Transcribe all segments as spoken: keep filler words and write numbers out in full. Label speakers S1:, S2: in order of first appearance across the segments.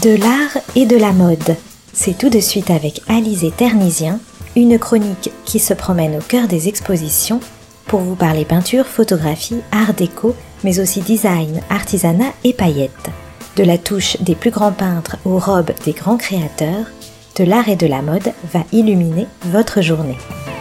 S1: De l'art et de la mode. C'est tout de suite avec Alizé Ternisien, une chronique qui se promène au cœur des expositions pour vous parler peinture, photographie, art déco, mais aussi design, artisanat et paillettes. De la touche des plus grands peintres aux robes des grands créateurs, de l'art et de la mode va illuminer votre journée.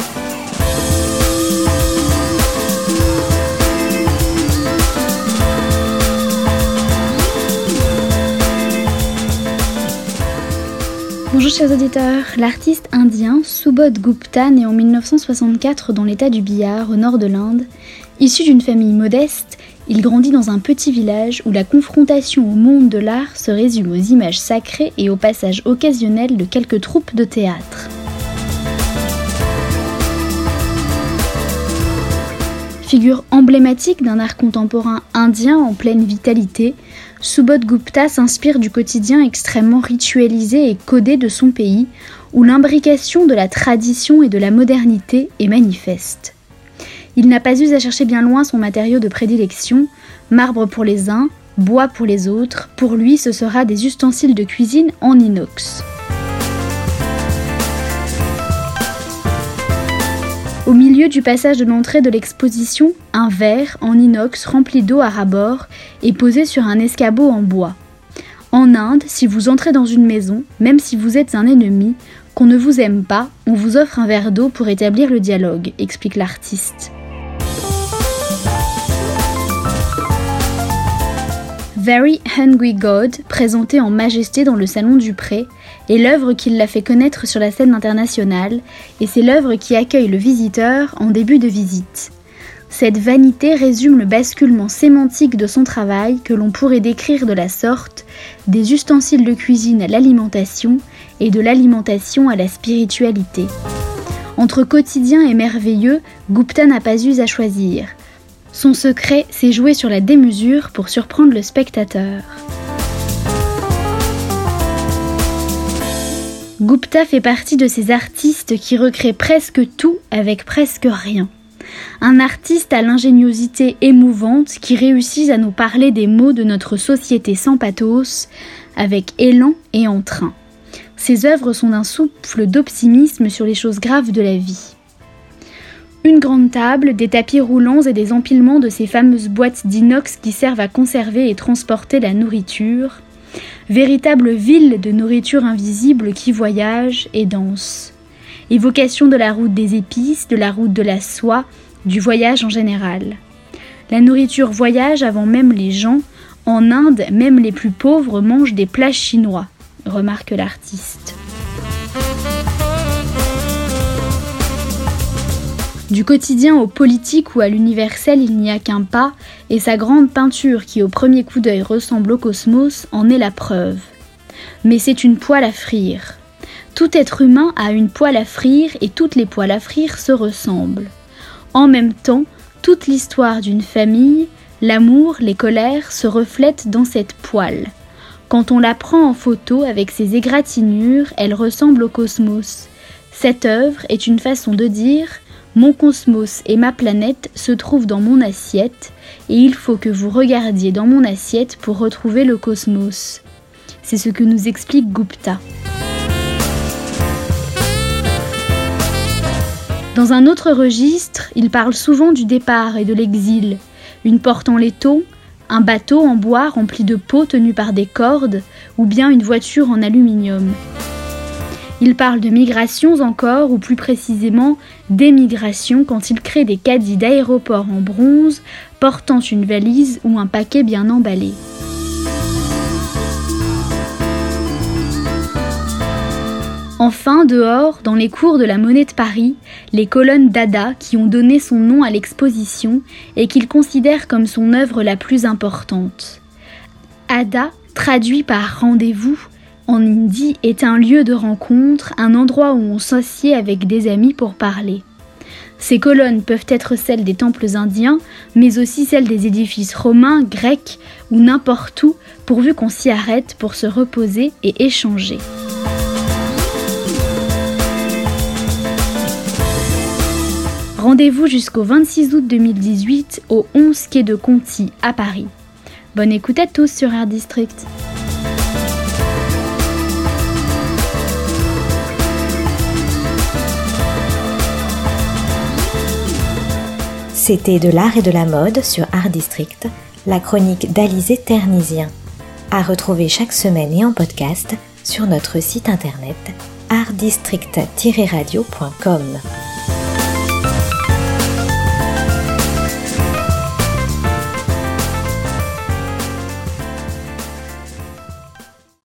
S2: Bonjour chers auditeurs, l'artiste indien Subodh Gupta, né en mille neuf cent soixante-quatre dans l'état du Bihar, au nord de l'Inde, issu d'une famille modeste, il grandit dans un petit village où la confrontation au monde de l'art se résume aux images sacrées et au passage occasionnel de quelques troupes de théâtre. Figure emblématique d'un art contemporain indien en pleine vitalité, Subodh Gupta s'inspire du quotidien extrêmement ritualisé et codé de son pays, où l'imbrication de la tradition et de la modernité est manifeste. Il n'a pas eu à chercher bien loin son matériau de prédilection, marbre pour les uns, bois pour les autres, pour lui ce sera des ustensiles de cuisine en inox. Au milieu du passage de l'entrée de l'exposition, un verre en inox rempli d'eau à ras-bord est posé sur un escabeau en bois. En Inde, si vous entrez dans une maison, même si vous êtes un ennemi, qu'on ne vous aime pas, on vous offre un verre d'eau pour établir le dialogue, explique l'artiste. Very Hungry God, présenté en majesté dans le Salon du Pré, est l'œuvre qui l'a fait connaître sur la scène internationale, et c'est l'œuvre qui accueille le visiteur en début de visite. Cette vanité résume le basculement sémantique de son travail que l'on pourrait décrire de la sorte, des ustensiles de cuisine à l'alimentation et de l'alimentation à la spiritualité. Entre quotidien et merveilleux, Gupta n'a pas eu à choisir. Son secret, c'est jouer sur la démesure pour surprendre le spectateur. Gupta fait partie de ces artistes qui recréent presque tout avec presque rien. Un artiste à l'ingéniosité émouvante qui réussit à nous parler des maux de notre société sans pathos, avec élan et entrain. Ses œuvres sont d'un souffle d'optimisme sur les choses graves de la vie. Une grande table, des tapis roulants et des empilements de ces fameuses boîtes d'inox qui servent à conserver et transporter la nourriture. Véritable ville de nourriture invisible qui voyage et danse. Évocation de la route des épices, de la route de la soie, du voyage en général. La nourriture voyage avant même les gens. En Inde, même les plus pauvres mangent des plats chinois, remarque l'artiste. Du quotidien au politique ou à l'universel, il n'y a qu'un pas, et sa grande peinture qui au premier coup d'œil ressemble au cosmos en est la preuve. Mais c'est une poêle à frire. Tout être humain a une poêle à frire et toutes les poêles à frire se ressemblent. En même temps, toute l'histoire d'une famille, l'amour, les colères se reflètent dans cette poêle. Quand on la prend en photo avec ses égratignures, elle ressemble au cosmos. Cette œuvre est une façon de dire « Mon cosmos et ma planète se trouvent dans mon assiette et il faut que vous regardiez dans mon assiette pour retrouver le cosmos. » C'est ce que nous explique Gupta. Dans un autre registre, il parle souvent du départ et de l'exil. Une porte en laiton, un bateau en bois rempli de peaux tenues par des cordes ou bien une voiture en aluminium. Il parle de migrations encore, ou plus précisément d'émigration quand il crée des caddies d'aéroport en bronze portant une valise ou un paquet bien emballé. Enfin, dehors, dans les cours de la Monnaie de Paris, les colonnes Dada qui ont donné son nom à l'exposition et qu'il considère comme son œuvre la plus importante. Ada, traduit par rendez-vous, en hindi, est un lieu de rencontre, un endroit où on s'assied avec des amis pour parler. Ces colonnes peuvent être celles des temples indiens, mais aussi celles des édifices romains, grecs ou n'importe où, pourvu qu'on s'y arrête pour se reposer et échanger. Rendez-vous jusqu'au vingt-six août deux mille dix-huit au onze quai de Conti à Paris. Bonne écoute à tous sur Art District.
S1: C'était De l'art et de la mode sur Art District, la chronique d'Alizé Ternisien. À retrouver chaque semaine et en podcast sur notre site internet art district tiret radio point com.